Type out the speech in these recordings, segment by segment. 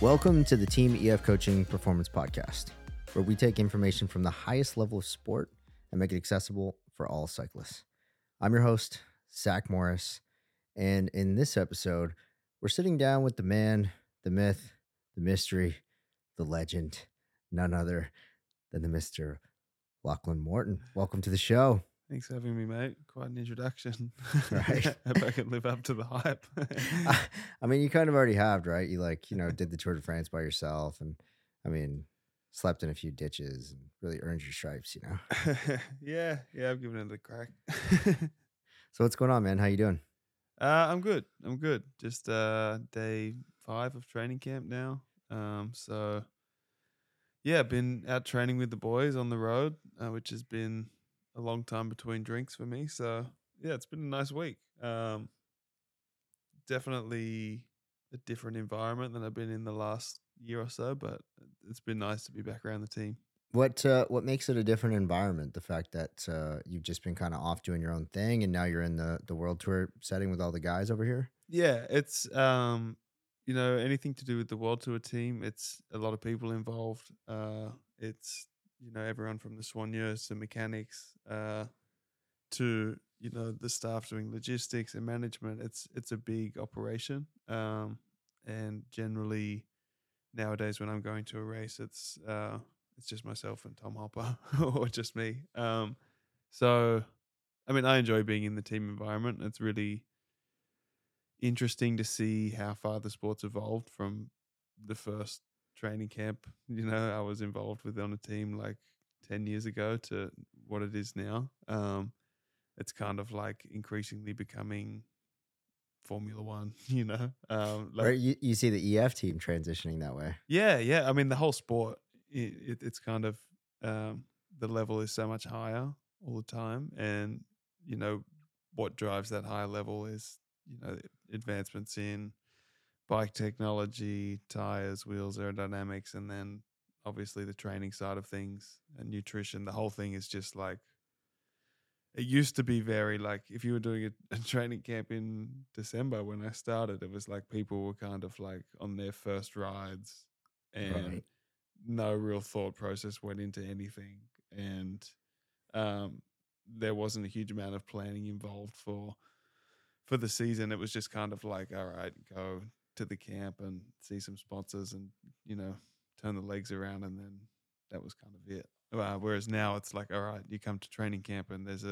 Welcome to the Team EF Coaching Performance Podcast, where we take information from the highest level of sport and make it accessible for all cyclists. I'm your host, Zach Morris, and in this episode, we're sitting down with the man, the myth, the mystery, the legend, none other than the Mr. Lachlan Morton. Welcome to the show. Thanks for having me, mate. Quite an introduction. Right. Hope I can live up to the hype. I mean, you kind of already have, right? You did the Tour de France by yourself and slept in a few ditches and really earned your stripes, Yeah, I've given it a crack. So what's going on, man? How you doing? I'm good. Just day 5 of training camp now. So yeah, been out training with the boys on the road, which has been a long time between drinks for me. So yeah, it's been a nice week. Definitely a different environment than I've been in the last year or so, but it's been nice to be back around the team. What makes it a different environment? The fact that you've just been kind of off doing your own thing, and now you're in the world tour setting with all the guys over here. Yeah, it's anything to do with the World Tour team. It's a lot of people involved. It's everyone from the soigneurs to mechanics, to the staff doing logistics and management. It's a big operation, and generally nowadays when I'm going to a race, it's just myself and Tom Hopper or just me. So I mean, I enjoy being in the team environment. It's really interesting to see how far the sport's evolved from the first training camp I was involved with on a team like 10 years ago to what it is now. It's kind of like increasingly becoming Formula One, Right? You see the EF team transitioning that way. Yeah. I mean, the whole sport, it's kind of, the level is so much higher all the time. And, what drives that higher level is, advancements in bike technology, tires, wheels, aerodynamics, and then obviously the training side of things and nutrition. The whole thing is just like, it used to be very like if you were doing a training camp in December when I started, it was like people were kind of like on their first rides and Right. no real thought process went into anything. And there wasn't a huge amount of planning involved for the season. It was just kind of like, all right, go to the camp and see some sponsors and, turn the legs around. And then that was kind of it. Whereas now it's like, all right, you come to training camp and there's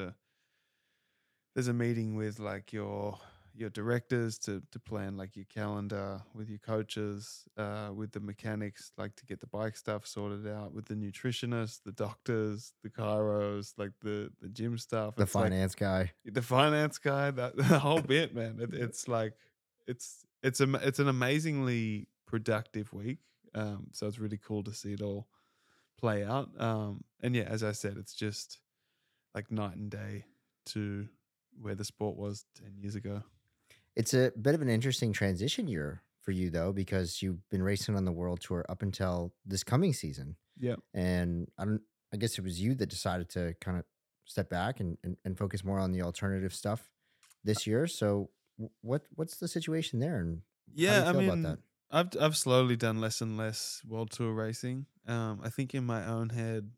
a meeting with like your directors to plan like your calendar, with your coaches, with the mechanics, like to get the bike stuff sorted out, with the nutritionists, the doctors, the chiros, like the gym stuff. The It's like finance guy. the finance guy, that the whole bit, man. It's like it's an amazingly productive week. So it's really cool to see it all play out. And yeah, as I said, it's just like night and day to where the sport was 10 years ago. It's a bit of an interesting transition year for you, though, because you've been racing on the world tour up until this coming season. Yeah. And I guess it was you that decided to kind of step back and focus more on the alternative stuff this year. So what's the situation there, and how do Yeah, you I feel about mean, that? I've slowly done less and less world tour racing. I think in my own head,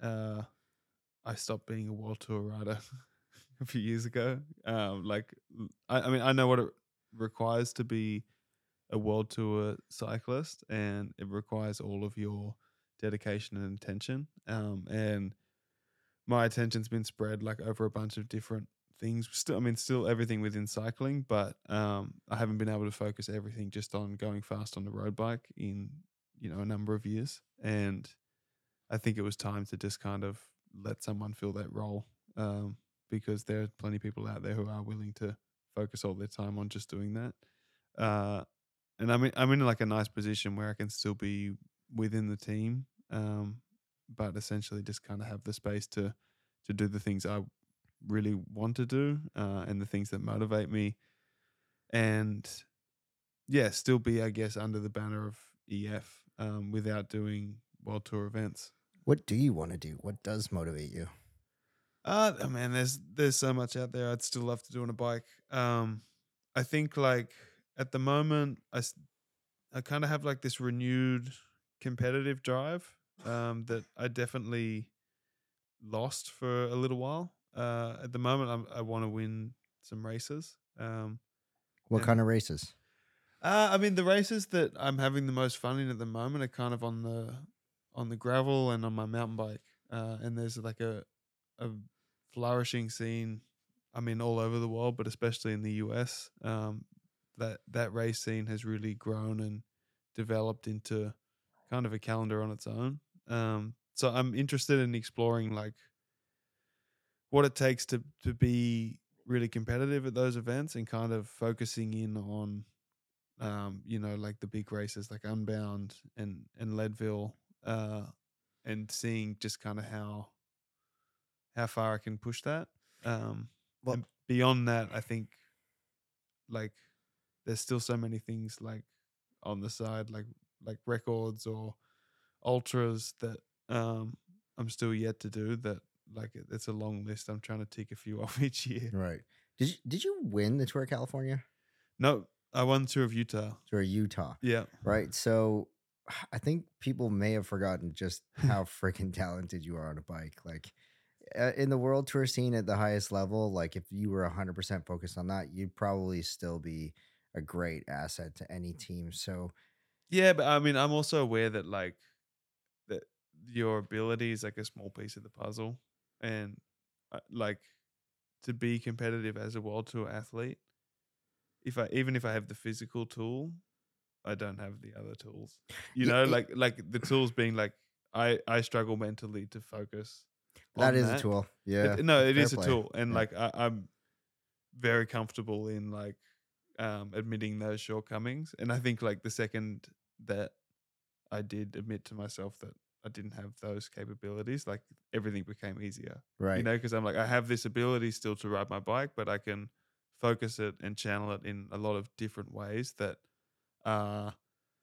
I stopped being a world tour rider a few years ago. I mean, I know what it requires to be a world tour cyclist, and it requires all of your dedication and attention. And my attention's been spread like over a bunch of different things. Still everything within cycling, but I haven't been able to focus everything just on going fast on the road bike in a number of years. And I think it was time to just kind of let someone fill that role, because there are plenty of people out there who are willing to focus all their time on just doing that. And I'm in like a nice position where I can still be within the team, but essentially just kind of have the space to do the things I really want to do, and the things that motivate me, and yeah, still be, I guess, under the banner of EF, without doing world tour events. What do you want to do? What does motivate you? Oh man, there's so much out there I'd still love to do on a bike. I think like at the moment, I kind of have like this renewed competitive drive that I definitely lost for a little while. At the moment, I want to win some races. What kind And of races? I mean, the races that I'm having the most fun in at the moment are kind of on the gravel and on my mountain bike. And there's like a flourishing scene. I mean, all over the world, but especially in the US. That race scene has really grown and developed into kind of a calendar on its own. So I'm interested in exploring like what it takes to be really competitive at those events and kind of focusing in on like the big races like Unbound and Leadville, uh, and seeing just kind of how far I can push that. Um, Well, and beyond that, I think like there's still so many things like on the side, like records or ultras that um, I'm still yet to do. That like it's a long list. I'm trying to tick a few off each year. right. Did you win the Tour of California? No, I won Tour of Utah. Tour of Utah, Yeah. right? So I think people may have forgotten just how freaking talented you are on a bike. Like in the world tour scene at the highest level, like if you were 100% focused on that, you'd probably still be a great asset to any team. So Yeah, but I mean, I'm also aware that like that your ability is like a small piece of the puzzle, and like to be competitive as a world tour athlete, if I have the physical tool, I don't have the other tools. You yeah, know, like the tools being like I struggle mentally to focus that on is a that. tool. Yeah, No, it fair is a play. tool, and Yeah. like I'm very comfortable in like admitting those shortcomings, and I think like the second that I did admit to myself that I didn't have those capabilities, like everything became easier. You Right. know, because I'm like, I have this ability still to ride my bike, but I can focus it and channel it in a lot of different ways that are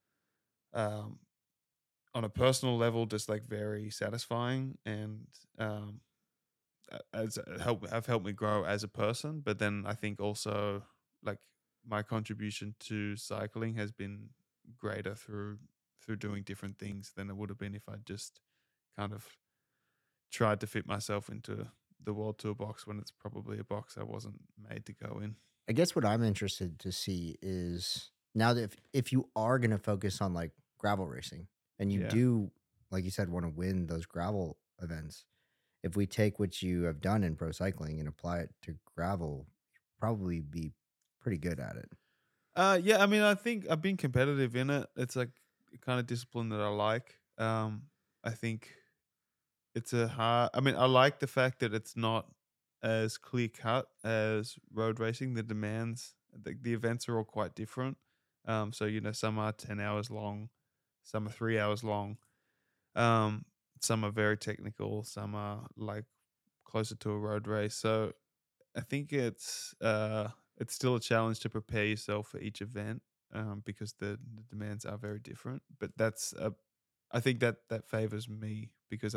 um, on a personal level just like very satisfying and um, as have helped me grow as a person. But then I think also like my contribution to cycling has been greater through doing different things than it would have been if I just kind of tried to fit myself into the world tour box when it's probably a box I wasn't made to go in. I guess what I'm interested to see is now that if you are going to focus on like gravel racing and you Yeah. do, like you said, want to win those gravel events, if we take what you have done in pro cycling and apply it to gravel, you'd probably be pretty good at it. Yeah, I mean I think I've been competitive in it. It's like a kind of discipline that I like. I think it's a hard I mean, I like the fact that it's not as clear cut as road racing. The demands, the events are all quite different. So some are 10 hours long, some are 3 hours long. Um, some are very technical, some are like closer to a road race. So I think it's still a challenge to prepare yourself for each event, because the demands are very different. But I think that favors me because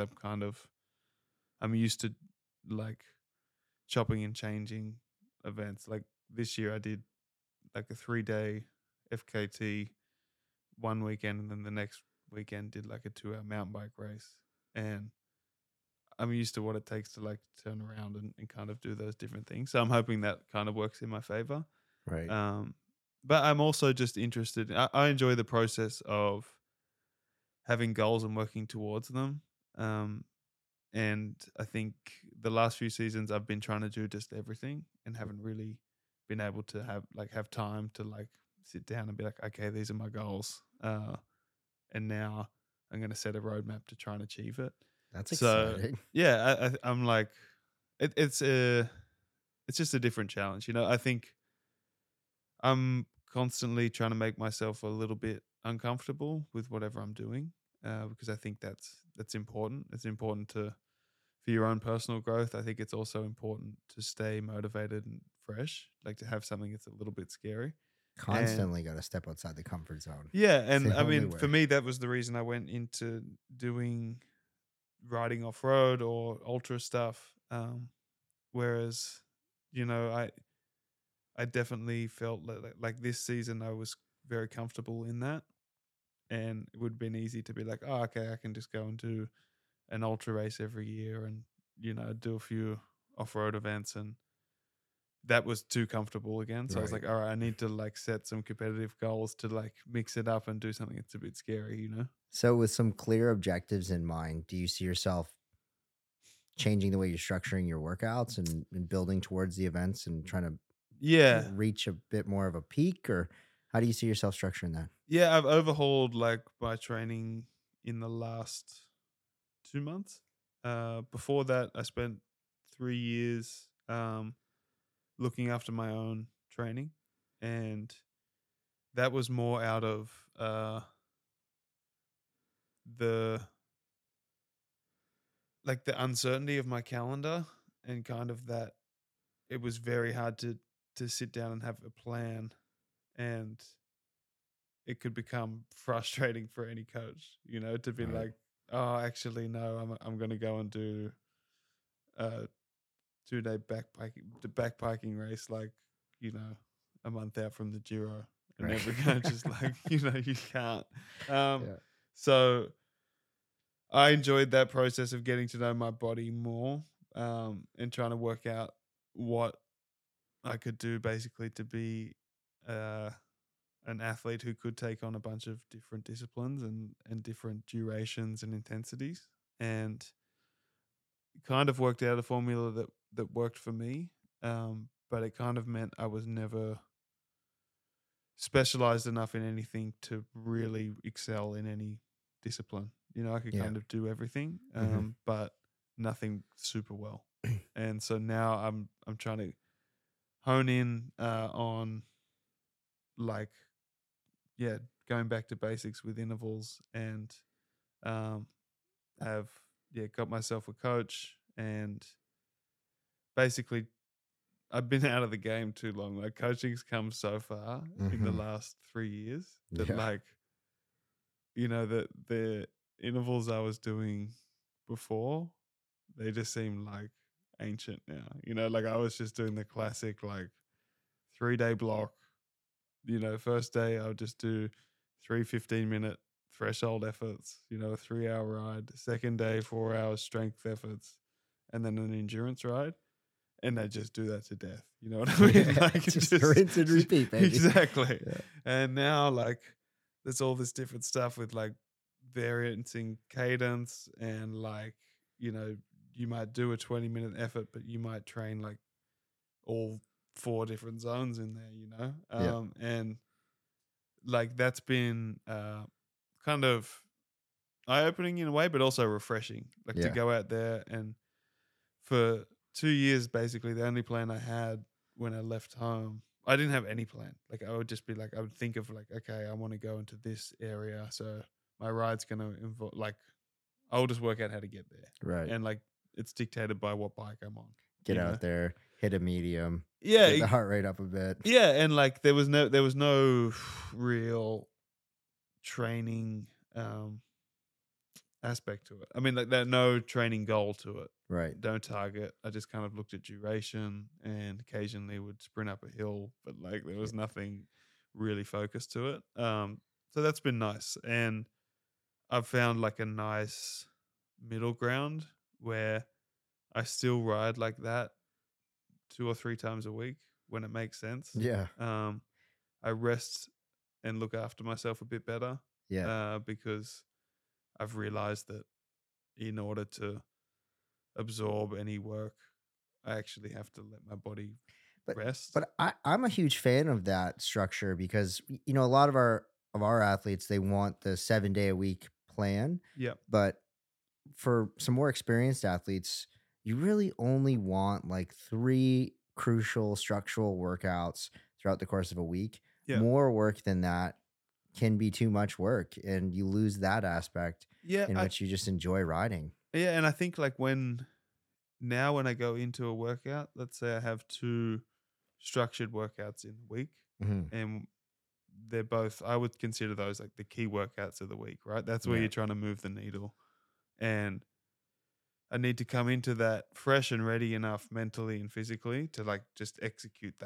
I'm used to like chopping and changing events. Like this year, I did like a 3 day FKT one weekend, and then the next weekend did like a 2 hour mountain bike race. And I'm used to what it takes to like turn around and kind of do those different things. So I'm hoping that kind of works in my favor. Right. Um, but I'm also just interested. I enjoy the process of having goals and working towards them. Um, and I think the last few seasons I've been trying to do just everything and haven't really been able to have time to like sit down and be like, okay, these are my goals. And now I'm going to set a roadmap to try and achieve it. That's So exciting. yeah, I'm like, it's just a different challenge. I think I'm constantly trying to make myself a little bit uncomfortable with whatever I'm doing, because I think that's important. It's important to for your own personal growth. I think it's also important to stay motivated and fresh, like to have something that's a little bit scary. And Constantly got to step outside the comfort zone. yeah, It's and the I only mean, for way. me, that was the reason I went into doing riding off road or ultra stuff. Whereas, I definitely felt like this season I was very comfortable in that. and it would have been easy to be like, oh, okay, I can just go and do an ultra race every year and, do a few off-road events, and that was too comfortable again. So I was Right. like, all right, I need to like set some competitive goals to like mix it up and do something that's a bit scary. So, with some clear objectives in mind, do you see yourself changing the way you're structuring your workouts and building towards the events and trying to Yeah. reach a bit more of a peak? Or how do you see yourself structuring that? Yeah, I've overhauled like my training in the last 2 months. Before that, I spent 3 years looking after my own training, and that was more out of the the uncertainty of my calendar, and kind of that it was very hard to sit down and have a plan, and it could become frustrating for any coach, to be Right. like, oh, actually no, I'm going to go and do a 2 day backpacking race, like, you know a month out from the Giro, and Right. every coach is like, you can't. um Yeah. so I enjoyed that process of getting to know my body more, and trying to work out what I could do basically to be uh, an athlete who could take on a bunch of different disciplines and different durations and intensities, and kind of worked out a formula that worked for me. But it kind of meant I was never specialized enough in anything to really excel in any discipline. I could Yeah. kind of do everything, Hmm. but nothing super well. And so now I'm trying to hone in on, like, yeah, going back to basics with intervals, and um, have got myself a coach, and basically I've been out of the game too long. Like, coaching's come so far in the Hmm. last 3 years that, Yeah. like, the intervals I was doing before, they just seem like ancient now. Like, I was just doing the classic, like, 3 day block. First day I would just do 3 15-minute threshold efforts, a 3 hour ride. Second day, 4 hours strength efforts, and then an endurance ride. And they just do that to death. You know what I mean? Yeah. Like, it Just just rinse and repeat, baby. exactly. Yeah. And now, like, there's all this different stuff with, like, variance in cadence, and, like, you know, you might do a 20-minute effort, but you might train like all 4 different zones in there. Yeah. And like, that's been kind of eye opening in a way, but also refreshing. Like, to Yeah. go out there, and for 2 years, basically, the only plan I had when I left home, I didn't have any plan. Like, I would just be like, I would think of like, okay, I want to go into this area, so my ride's gonna involve, like, I'll just work out how to get there, Right. and like, it's dictated by what bike I'm on. Get out there, hit a medium, Yeah, get the heart rate up a bit. yeah, and like, there was no real training aspect to it. I mean, like, there no training goal to it. Right. Don't target. I just kind of looked at duration, and occasionally would sprint up a hill, but like, there was nothing really focused to it. So that's been nice, and I've found like a nice middle ground where I still ride like that 2 or 3 times a week when it makes sense. Yeah. Um, I rest and look after myself a bit better, Yeah. because I've realized that in order to absorb any work, I actually have to let my body But rest. I'm a huge fan of that structure because a lot of our athletes, they want the 7 day a week plan, Yep. but for some more experienced athletes, you really only want like 3 crucial structural workouts throughout the course of a week. Yeah. More work than that can be too much work, and you lose that aspect Yeah. in which you just enjoy riding. And I think, like, when I go into a workout, let's say I have 2 structured workouts in the week, Mhm. and they're both, I would consider those like the key workouts of the week, right? That's where Yeah. you're trying to move the needle. And I need to come into that fresh and ready enough mentally and physically to, like, just execute that.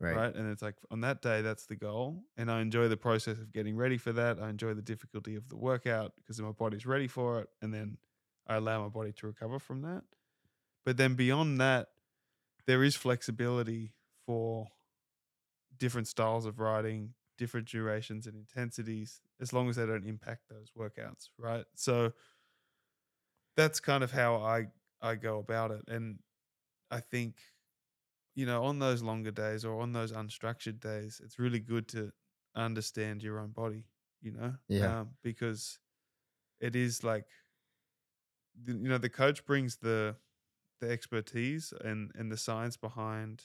Right. right? And it's like on that day, that's the goal. And I enjoy the process of getting ready for that. I enjoy the difficulty of the workout because my body's ready for it. And then I allow my body to recover from that. But then beyond that, there is flexibility for different styles of riding, different durations and intensities, as long as they don't impact those workouts, right? So that's kind of how I go about it. And I think, on those longer days or on those unstructured days, it's really good to understand your own body, Yeah. because it is like, the coach brings the expertise and the science behind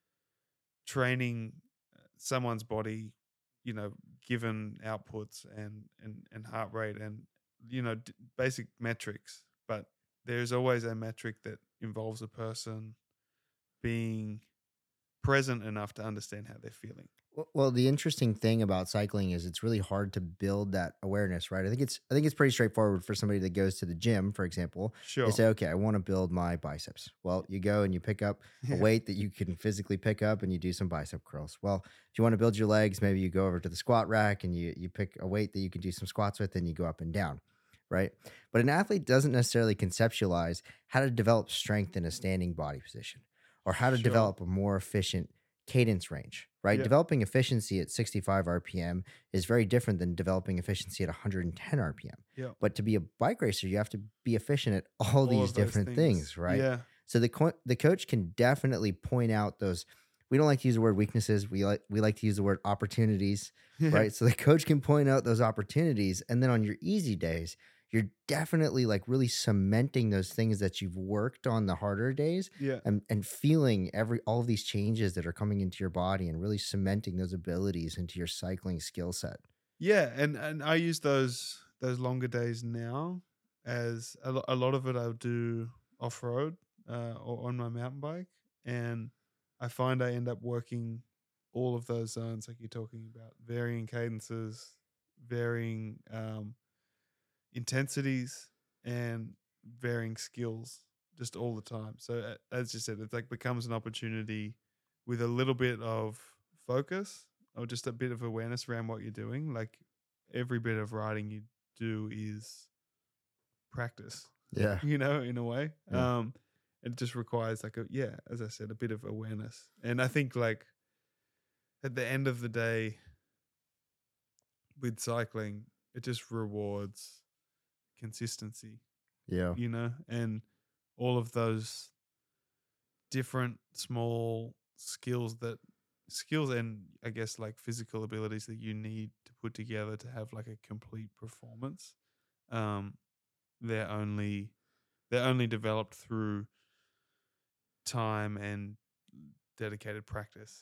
training someone's body, given outputs and heart rate and basic metrics. But there's always a metric that involves a person being present enough to understand how they're feeling. Well, the interesting thing about cycling is it's really hard to build that awareness, right? I think it's pretty straightforward for somebody that goes to the gym, for example. They Sure. say, "Okay, I want to build my biceps." Well, you go and you pick up a Yeah. weight that you can physically pick up and you do some bicep curls. Well, if you want to build your legs, maybe you go over to the squat rack and you pick a weight that you can do some squats with and you go up and down, right? But an athlete doesn't necessarily conceptualize how to develop strength in a standing body position or how to Sure. develop a more efficient cadence range, right? Yeah. Developing efficiency at 65 RPM is very different than developing efficiency at 110 RPM. Yeah. But to be a bike racer, you have to be efficient at all All these of those different things. things, right? Yeah. So the coach can definitely point out those. We don't like to use the word weaknesses. We like to use the word opportunities, Yeah. right? So the coach can point out those opportunities, and then on your easy days, you're definitely like really cementing those things that you've worked on the harder days Yeah. and feeling all of these changes that are coming into your body and really cementing those abilities into your cycling skill set. Yeah. And I use those longer days now as a lot of it I'll do off road or on my mountain bike. And I find I end up working all of those zones like you're talking about, varying cadences, varying intensities, and varying skills just all the time. So as you said, it's like becomes an opportunity with a little bit of focus or just a bit of awareness around what you're doing. Like every bit of writing you do is practice, Yeah. in a way. Yeah. It just requires like as I said, a bit of awareness. And I think like at the end of the day with cycling, it just rewards consistency, Yeah. and all of those different small skills and I guess like physical abilities that you need to put together to have like a complete performance. Um, they're only they're only developed through time and dedicated practice.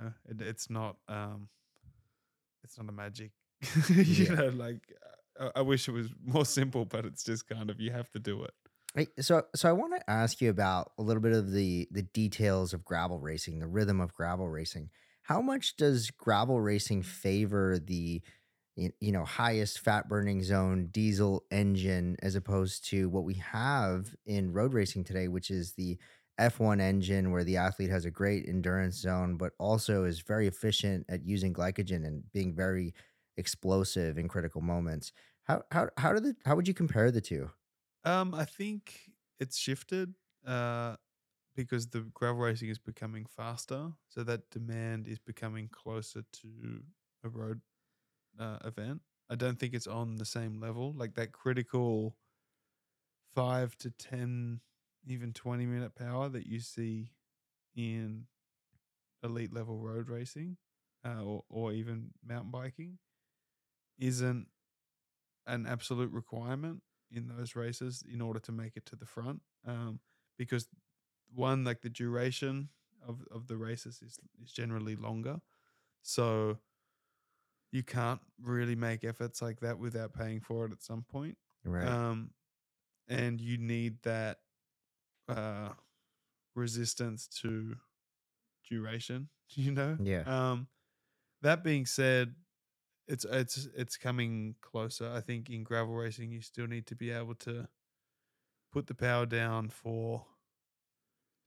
It's not a magic. Yeah. Like I wish it was more simple, but it's just kind of you have to do it. So I want to ask you about a little bit of the details of gravel racing, the rhythm of gravel racing. How much does gravel racing favor the highest fat burning zone diesel engine as opposed to what we have in road racing today, which is the F1 engine, where the athlete has a great endurance zone, but also is very efficient at using glycogen and being very explosive in critical moments. How would you compare the two? I think it's shifted uh, because the gravel racing is becoming faster, so that demand is becoming closer to a road event. I don't think it's on the same level, like that critical 5 to 10, even 20-minute power that you see in elite level road racing or even mountain biking isn't an absolute requirement in those races in order to make it to the front. Because one, like the duration of the races is generally longer. So you can't really make efforts like that without paying for it at some point. Right. Um, and you need that uh, resistance to duration, you know? Yeah. That being said, it's coming closer. I think in gravel racing, you still need to be able to put the power down for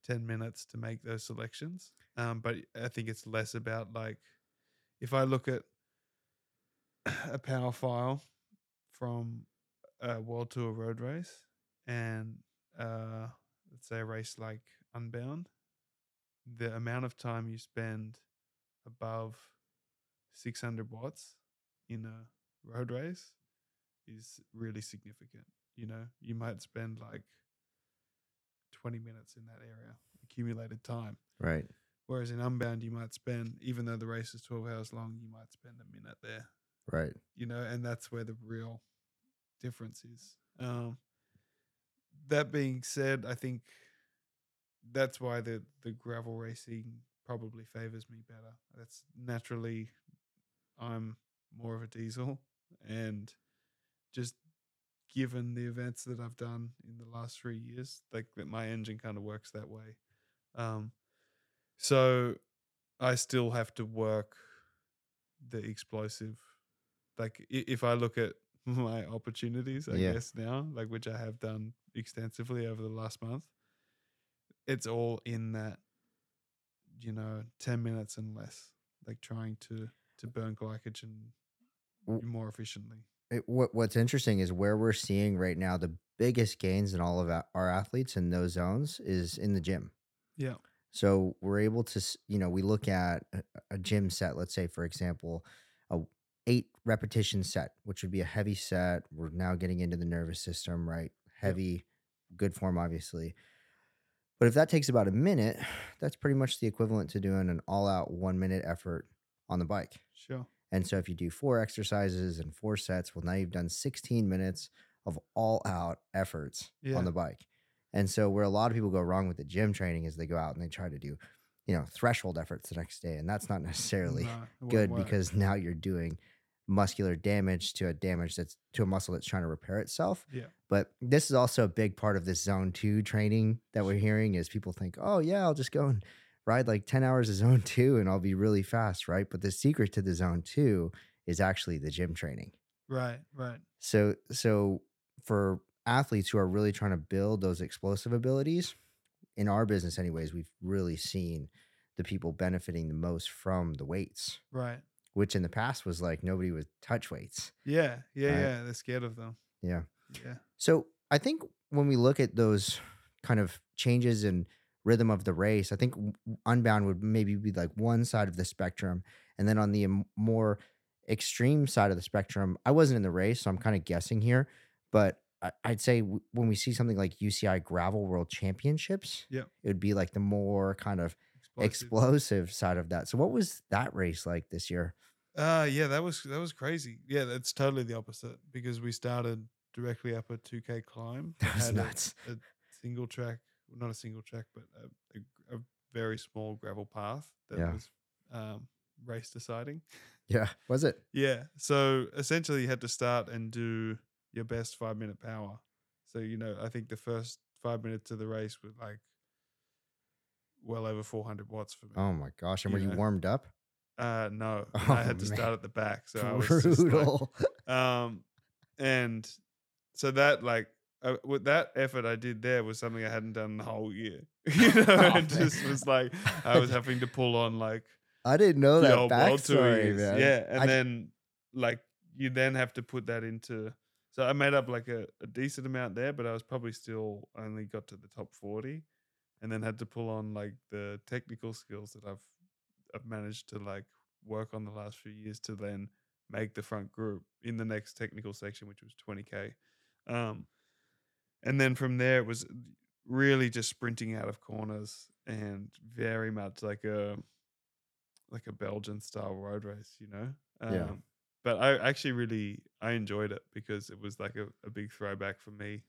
10 minutes to make those selections. But I think it's less about like, if I look at a power file from a World Tour road race and let's say a race like Unbound, the amount of time you spend above 600 watts in a road race is really significant. You know, you might spend like 20 minutes in that area, accumulated time. Right. Whereas in Unbound, you might spend, even though the race is 12 hours long, you might spend a minute there, Right. you know, and that's where the real difference is. That being said, I think that's why the gravel racing probably favors me better. That's naturally, I'm more of a diesel, and just given the events that I've done in the last 3 years, like that my engine kind of works that way. So I still have to work the explosive. Like if I look at my opportunities, I Yeah. guess now, like which I have done extensively over the last month, it's all in that, 10 minutes and less, like trying to burn glycogen W- more efficiently. What's interesting is where we're seeing right now the biggest gains in all of our athletes in those zones is in the gym. Yeah. So we're able to, we look at a gym set, let's say, for example, a 8 repetition set, which would be a heavy set. We're now getting into the nervous system, right? Heavy, good form, obviously. But if that takes about a minute, that's pretty much the equivalent to doing an all out 1 minute effort on the bike. Sure. And so if you do 4 exercises and 4 sets, well, now you've done 16 minutes of all out efforts on the bike. And so where a lot of people go wrong with the gym training is they go out and they try to do, threshold efforts the next day. And that's not necessarily good because now you're doing muscular damage to a muscle that's trying to repair itself. Yeah. But this is also a big part of this zone 2 training that we're hearing is people think, oh yeah, I'll just go and ride like 10 hours of zone 2 and I'll be really fast, right? But the secret to the zone 2 is actually the gym training. Right. So for athletes who are really trying to build those explosive abilities, in our business anyways, we've really seen the people benefiting the most from the weights. Right. Which in the past was like nobody would touch weights. Yeah. Right? They're scared of them. Yeah. Yeah. So I think when we look at those kind of changes in rhythm of the race, I think Unbound would maybe be like one side of the spectrum. And then on the more extreme side of the spectrum, I wasn't in the race, so I'm kind of guessing here. But I'd say when we see something like UCI Gravel World Championships, Yep. it would be like the more kind of explosive side of that. So what was that race like this year? Yeah, that was crazy. Yeah, that's totally the opposite because we started directly up a 2K climb. That was had nuts. A single track, not a single track, but a very small gravel path that was race deciding. Yeah, was it? Yeah. So essentially you had to start and do your best 5-minute power. So, I think the first 5 minutes of the race was like well over 400 watts for me. Oh my gosh. And were you warmed up? No. Oh, I had to start at the back. So I was brutal. just like, and so that with that effort I did there was something I hadn't done the whole year. It just was like I was having to pull on like I didn't know the that old World Tour backstory, years. man. Yeah, and then like you then have to put that into. So I made up like a decent amount there, but I was probably still only got to the top 40, and then had to pull on like the technical skills that I've managed to like work on the last few years to then make the front group in the next technical section, which was 20K. And then from there it was really just sprinting out of corners and very much like a Belgian style road race, Yeah. But I actually I enjoyed it because it was like a big throwback for me.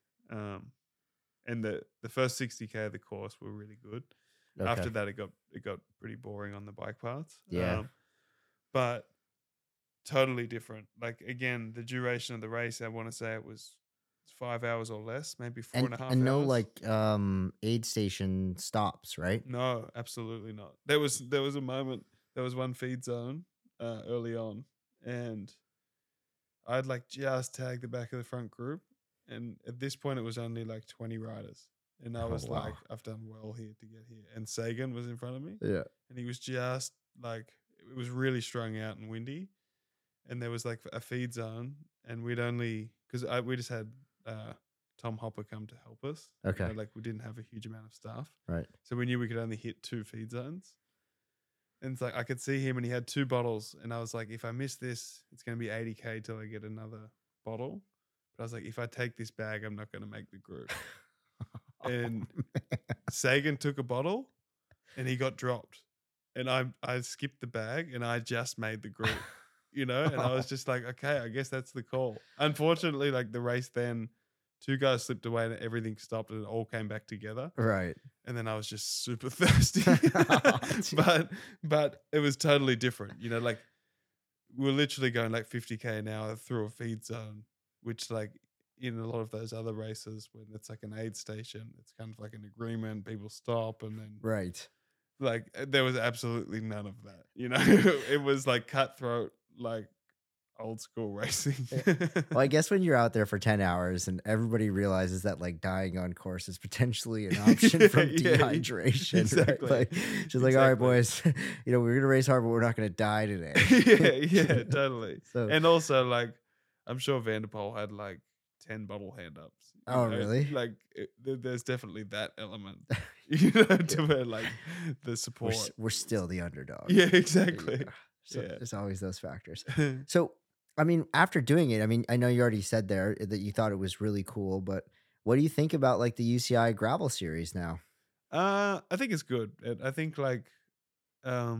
And the first 60K of the course were really good. Okay. After that, it got pretty boring on the bike paths. Yeah. But totally different. Like again, the duration of the race, I want to say it was 5 hours or less, maybe 4.5 hours. And no like aid station stops, right? No, absolutely not. There was a moment. There was one feed zone early on, and I'd like just tagged the back of the front group, and at this point it was only like 20 riders, And I Oh, was like, wow. I've done well here to get here. And Sagan was in front of me, Yeah. and he was just like, it was really strung out and windy. And there was like a feed zone, and we just had Tom Hopper come to help us. Okay. Like we didn't have a huge amount of staff, Right. so we knew we could only hit 2 feed zones. And it's like I could see him, and he had 2 bottles, and I was like, if I miss this, it's going to be 80K till I get another bottle. But I was like, if I take this bag, I'm not going to make the group. And Sagan took a bottle, and he got dropped, and I skipped the bag, and I just made the group. And I was just like, okay, I guess that's the call. Unfortunately, like the race then, 2 guys slipped away and everything stopped and it all came back together. Right. And then I was just super thirsty. But it was totally different. Like we're literally going like 50K an hour through a feed zone, which like in a lot of those other races when it's like an aid station, it's kind of like an agreement, people stop, and then Right. like there was absolutely none of that. It was like cutthroat, like old school racing. Well, I guess when you're out there for 10 hours and everybody realizes that like dying on course is potentially an option from dehydration. exactly. Right? Like, she's like, all right, boys, we're going to race hard, but we're not going to die today. yeah, totally. So, And also, like, I'm sure Vanderpoel had like 10 bottle hand ups. oh, really? Like, there's definitely that element, to where like the support. We're still the underdog. Yeah, exactly. Yeah. So Yeah. there's always those factors. So, I mean, after doing it, I mean, I know you already said there that you thought it was really cool, but what do you think about like the UCI gravel series now? I think it's good. I think like, I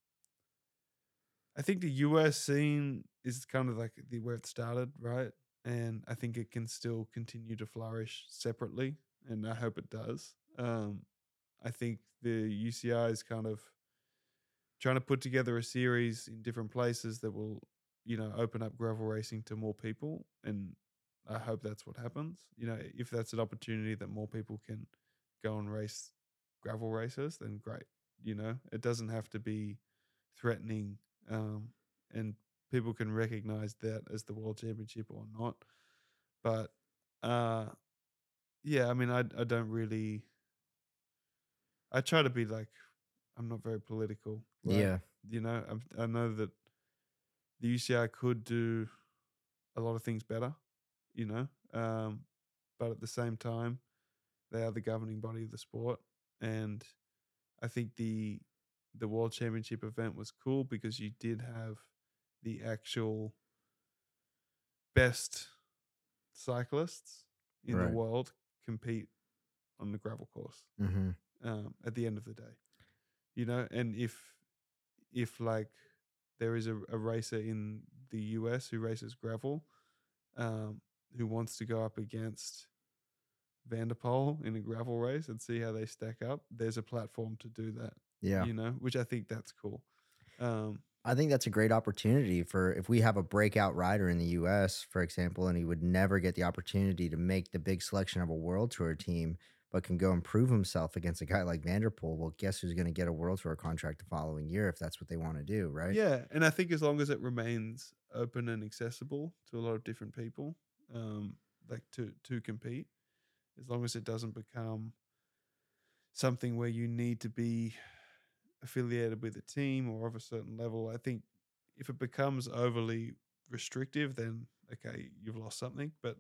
think the US scene is kind of like where it started, right? And I think it can still continue to flourish separately, and I hope it does. I think the UCI is kind of trying to put together a series in different places that will, open up gravel racing to more people, and I hope that's what happens. If that's an opportunity that more people can go and race gravel races, then great. It doesn't have to be threatening, and people can recognize that as the world championship or not. But yeah, I mean, I don't really. I try to be like, I'm not very political, right? Yeah. I know that the UCI could do a lot of things better, but at the same time, they are the governing body of the sport, and I think the World Championship event was cool because you did have the actual best cyclists in the Right. world compete on the gravel course Mm-hmm. at the end of the day, and if like there is a racer in the US who races gravel, who wants to go up against Vanderpoel in a gravel race and see how they stack up, there's a platform to do that. Yeah. Which I think that's cool. I think that's a great opportunity for if we have a breakout rider in the US, for example, and he would never get the opportunity to make the big selection of a world tour team, but can go and prove himself against a guy like Vanderpool. Well, guess who's going to get a world tour contract the following year if that's what they want to do, right? Yeah, and I think as long as it remains open and accessible to a lot of different people, like to compete, as long as it doesn't become something where you need to be affiliated with a team or of a certain level. I think if it becomes overly restrictive, then okay, you've lost something. But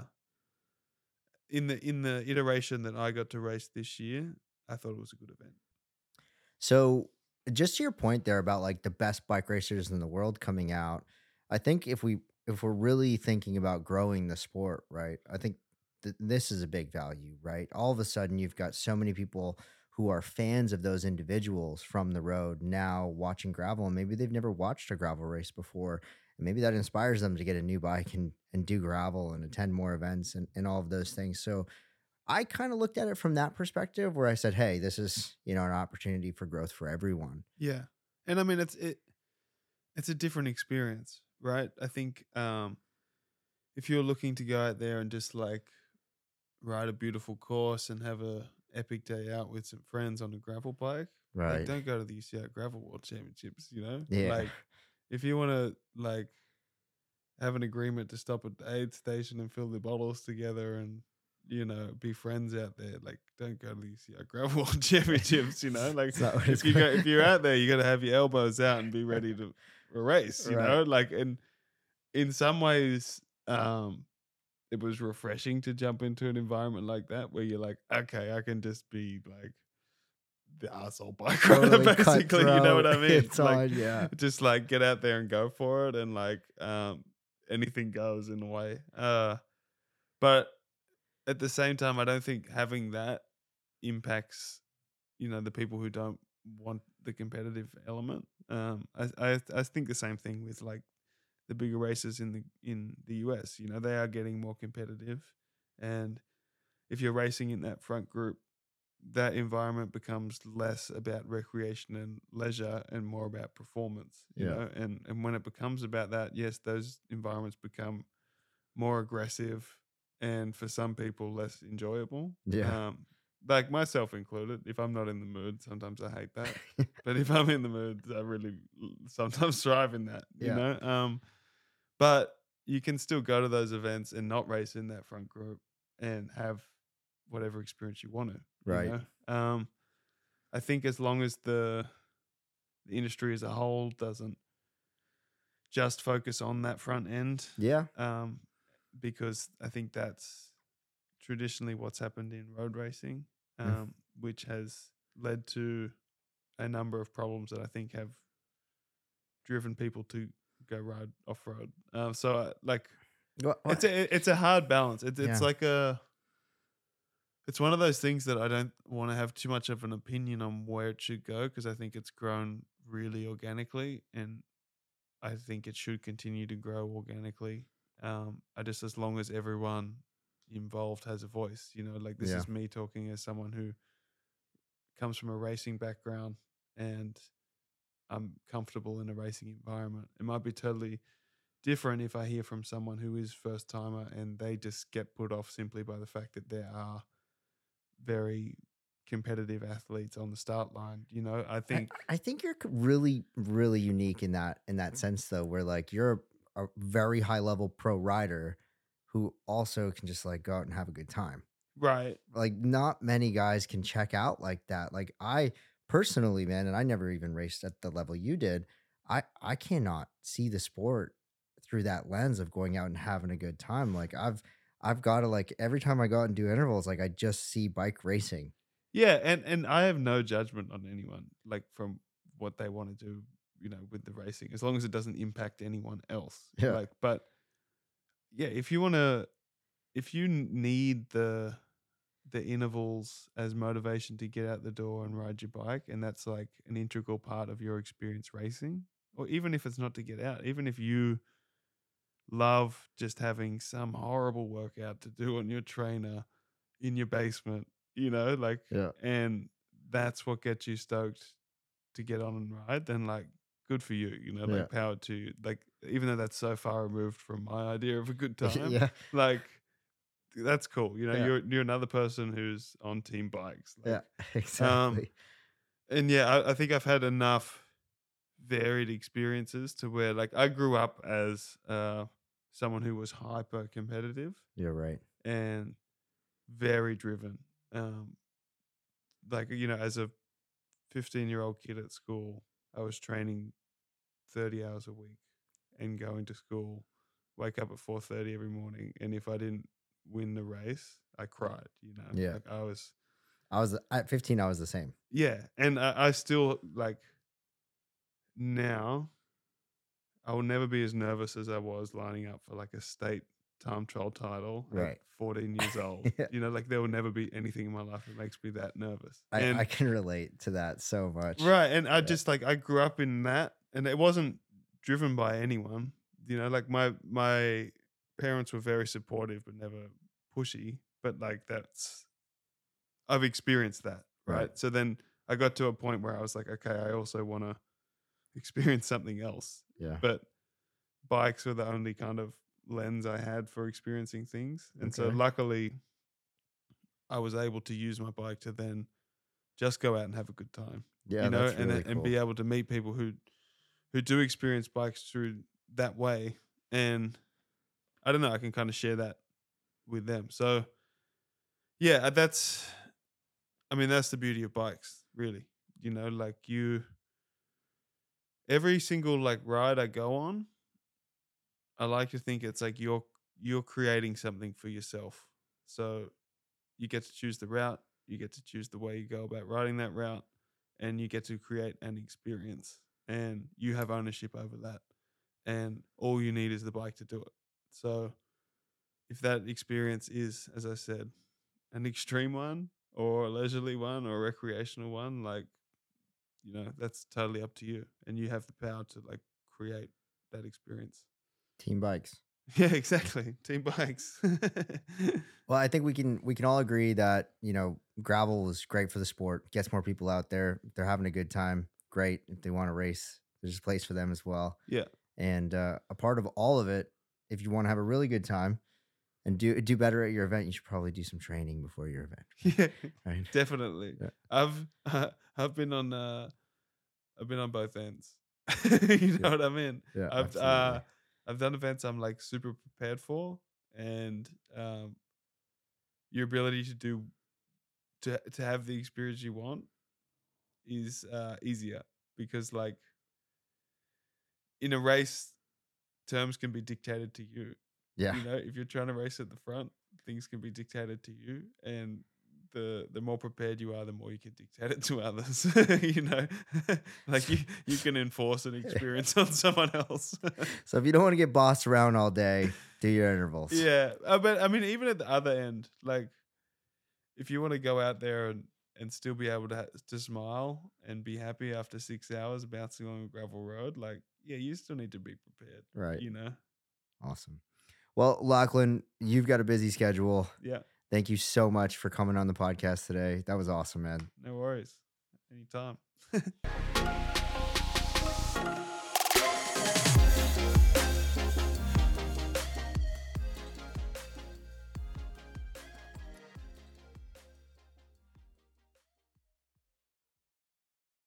in the iteration that I got to race this year, I thought it was a good event. So, just to your point there about like the best bike racers in the world coming out, I think if we're really thinking about growing the sport, right? I think this is a big value, right? All of a sudden, you've got so many people who are fans of those individuals from the road now watching gravel, and maybe they've never watched a gravel race before, and maybe that inspires them to get a new bike and do gravel and attend more events and all of those things. So I kind of looked at it from that perspective where I said, hey, this is, an opportunity for growth for everyone. Yeah, and I mean it's a different experience, right? I think if you're looking to go out there and just like ride a beautiful course and have a epic day out with some friends on a gravel bike, Right. like don't go to the UCI Gravel World Championships, Yeah. Like if you want to like have an agreement to stop at the aid station and fill the bottles together and be friends out there. Like, don't go to these gravel world championships. Like It's not what it's if you're out there, you got to have your elbows out and be ready to race. Right. Like, and in some ways, it was refreshing to jump into an environment like that where you're like, okay, I can just be like the asshole bike rider, Totally basically. You know what I cutthroat. mean? It's Like, on, yeah. just like get out there and go for it, and like anything goes in a way. But at the same time, I don't think having that impacts the people who don't want the competitive element. I think the same thing with like the bigger races in the US. They are getting more competitive, and if you're racing in that front group, that environment becomes less about recreation and leisure and more about performance. Yeah. And when it becomes about that, yes, those environments become more aggressive and for some people less enjoyable. Yeah. Like myself included. If I'm not in the mood, sometimes I hate that. But if I'm in the mood, I really sometimes thrive in that. Yeah. But you can still go to those events and not race in that front group and have whatever experience you want to. Right. I think as long as the industry as a whole doesn't just focus on that front end, Yeah. because I think that's traditionally what's happened in road racing, which has led to a number of problems that I think have driven people to go ride off road. Like What? it's a hard balance. It's Yeah. like it's one of those things that I don't want to have too much of an opinion on where it should go, because I think it's grown really organically, and I think it should continue to grow organically. I just, as long as everyone involved has a voice, like this Yeah. is me talking as someone who comes from a racing background and I'm comfortable in a racing environment. It might be totally different if I hear from someone who is first timer and they just get put off simply by the fact that there are very competitive athletes on the start line. I think I think you're really, really unique in that sense, though, where like you're a very high level pro rider who also can just like go out and have a good time. right. Like not many guys can check out like that. Like I personally, man, and I never even raced at the level you did. I cannot see the sport through that lens of going out and having a good time. Like I've got to like every time I go out and do intervals, like I just see bike racing. Yeah, and I have no judgment on anyone, like from what they want to do, with the racing, as long as it doesn't impact anyone else. Yeah. Like, but yeah, if you need the intervals as motivation to get out the door and ride your bike, and that's like an integral part of your experience racing, or even if it's not to get out, even if you love just having some horrible workout to do on your trainer in your basement, like, Yeah. and that's what gets you stoked to get on and ride, then like good for you, Yeah. like power to you. Like, even though that's so far removed from my idea of a good time, Yeah. like that's cool. Yeah. You're another person who's on team bikes. Yeah. Like, Exactly. and yeah, I think I've had enough varied experiences to where like I grew up as someone who was hyper competitive You're right. and very driven. Like, as a 15-year-old kid at school, I was training 30 hours a week and going to school, wake up at 4:30 every morning, and if I didn't win the race, I cried. Yeah. Like I was, At 15, I was the same. yeah, and I still like now. I will never be as nervous as I was lining up for like a state time trial title at Right. 14 years old. Yeah. Like there will never be anything in my life that makes me that nervous. I can relate to that so much. Right. And I Yeah. just like, I grew up in that, and it wasn't driven by anyone, like my parents were very supportive, but never pushy. But like I've experienced that. Right. Right. So then I got to a point where I was like, okay, I also want to experience something else. Yeah. But bikes were the only kind of lens I had for experiencing things. And so Okay. luckily I was able to use my bike to then just go out and have a good time. Yeah, that's and really and cool. be able to meet people who do experience bikes through that way. And I don't know, I can kind of share that with them. So Yeah, that's that's the beauty of bikes, really. Like every single like ride I go on, I like to think it's like you're creating something for yourself. So you get to choose the route, you get to choose the way you go about riding that route, and you get to create an experience. And you have ownership over that. And all you need is the bike to do it. So if that experience is, as I said, an extreme one or a leisurely one or a recreational one, like, that's totally up to you. And you have the power to like create that experience. Team bikes. Yeah, exactly. Team bikes. Well, I think we can all agree that, gravel is great for the sport, gets more people out there. If they're having a good time, great. If they want to race, there's a place for them as well. Yeah. And a part of all of it, if you want to have a really good time and do better at your event, you should probably do some training before your event. Yeah, Right? definitely. Yeah. I've been on both ends. You Yeah. know what I mean? Yeah, I've absolutely. uh I've done events I'm like super prepared for, and your ability to have the experience you want is easier, because like in a race, terms can be dictated to you. Yeah. If you're trying to race at the front, things can be dictated to you, and the more prepared you are, the more you can dictate it to others. Like you can enforce an experience on someone else. So if you don't want to get bossed around all day, do your intervals. Yeah, but even at the other end, like if you want to go out there and still be able to smile and be happy after 6 hours bouncing on a gravel road, like, yeah, you still need to be prepared. Right. You know. Awesome. Well, Lachlan, you've got a busy schedule. Yeah. Thank you so much for coming on the podcast today. That was awesome, man. No worries. Anytime.